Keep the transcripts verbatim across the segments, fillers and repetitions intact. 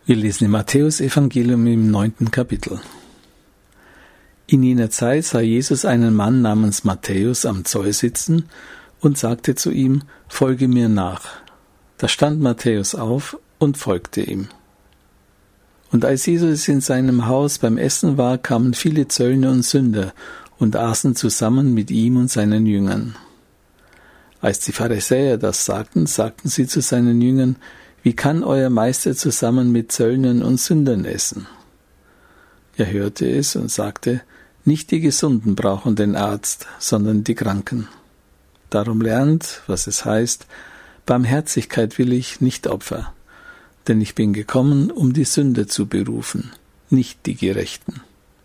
Wir lesen im Matthäus-Evangelium im neunten Kapitel. In jener Zeit sah Jesus einen Mann namens Matthäus am Zoll sitzen und sagte zu ihm: Folge mir nach. Da stand Matthäus auf und folgte ihm. Und als Jesus in seinem Haus beim Essen war, kamen viele Zöllner und Sünder und aßen zusammen mit ihm und seinen Jüngern. Als die Pharisäer das sagten, sagten sie zu seinen Jüngern: Wie kann euer Meister zusammen mit Zöllnern und Sündern essen? Er hörte es und sagte: Nicht die Gesunden brauchen den Arzt, sondern die Kranken. Darum lernt, was es heißt: Barmherzigkeit will ich, nicht Opfer. Denn ich bin gekommen, um die Sünder zu berufen, nicht die Gerechten.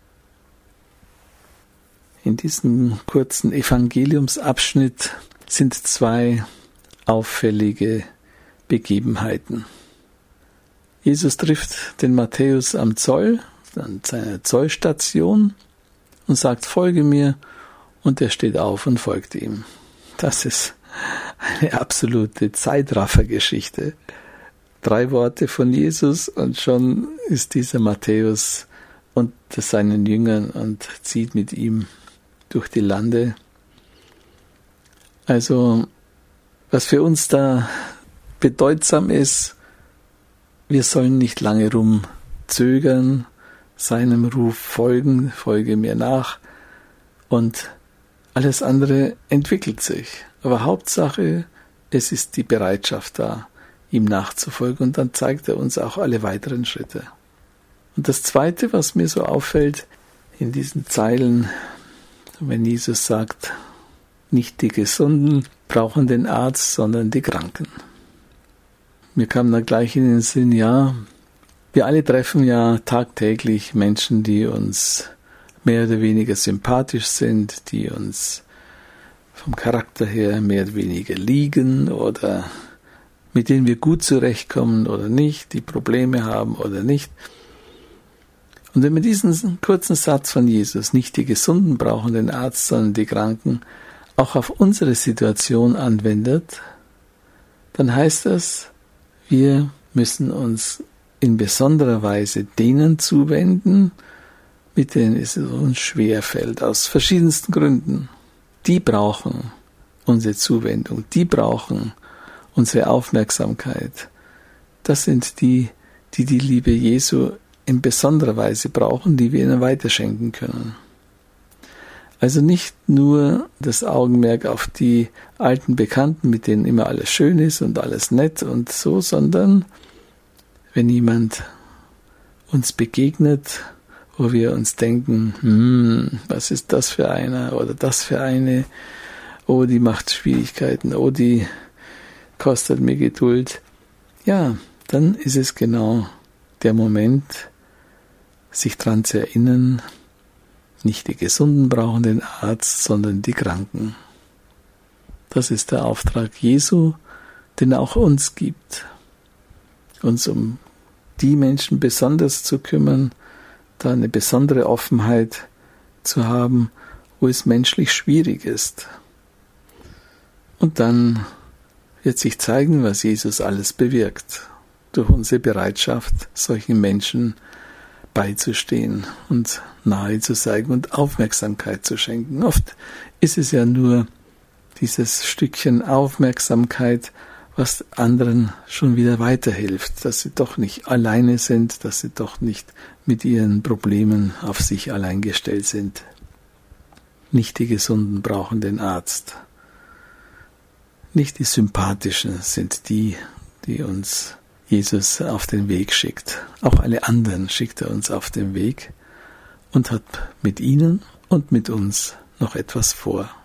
In diesem kurzen Evangeliumsabschnitt sind zwei auffällige Begebenheiten. Jesus trifft den Matthäus am Zoll, an seiner Zollstation, und sagt: Folge mir, und er steht auf und folgt ihm. Das ist eine absolute Zeitraffergeschichte. Drei Worte von Jesus und schon ist dieser Matthäus unter seinen Jüngern und zieht mit ihm durch die Lande. Also, was für uns da bedeutsam ist, wir sollen nicht lange rumzögern, seinem Ruf folgen, folge mir nach, und alles andere entwickelt sich. Aber Hauptsache, es ist die Bereitschaft da, ihm nachzufolgen, und dann zeigt er uns auch alle weiteren Schritte. Und das Zweite, was mir so auffällt in diesen Zeilen, wenn Jesus sagt: Nicht die Gesunden brauchen den Arzt, sondern die Kranken. Mir kam da gleich in den Sinn, ja, wir alle treffen ja tagtäglich Menschen, die uns mehr oder weniger sympathisch sind, die uns vom Charakter her mehr oder weniger liegen oder mit denen wir gut zurechtkommen oder nicht, die Probleme haben oder nicht. Und wenn man diesen kurzen Satz von Jesus, nicht die Gesunden brauchen den Arzt, sondern die Kranken, auch auf unsere Situation anwendet, dann heißt das, wir müssen uns in besonderer Weise denen zuwenden, mit denen es uns schwerfällt, aus verschiedensten Gründen. Die brauchen unsere Zuwendung, die brauchen unsere Aufmerksamkeit. Das sind die, die die Liebe Jesu in besonderer Weise brauchen, die wir ihnen weiterschenken können. Also nicht nur das Augenmerk auf die alten Bekannten, mit denen immer alles schön ist und alles nett und so, sondern wenn jemand uns begegnet, wo wir uns denken, hm, was ist das für einer oder das für eine, oh, die macht Schwierigkeiten, oh, die kostet mir Geduld. Ja, dann ist es genau der Moment, sich daran zu erinnern, nicht die Gesunden brauchen den Arzt, sondern die Kranken. Das ist der Auftrag Jesu, den er auch uns gibt, uns um die Menschen besonders zu kümmern, da eine besondere Offenheit zu haben, wo es menschlich schwierig ist. Und dann wird sich zeigen, was Jesus alles bewirkt, durch unsere Bereitschaft, solchen Menschen beizustehen und nahe zu zeigen und Aufmerksamkeit zu schenken. Oft ist es ja nur dieses Stückchen Aufmerksamkeit, was anderen schon wieder weiterhilft, dass sie doch nicht alleine sind, dass sie doch nicht mit ihren Problemen auf sich allein gestellt sind. Nicht die Gesunden brauchen den Arzt. Nicht die Sympathischen sind die, die uns Jesus auf den Weg schickt. Auch alle anderen schickt er uns auf den Weg und hat mit ihnen und mit uns noch etwas vor.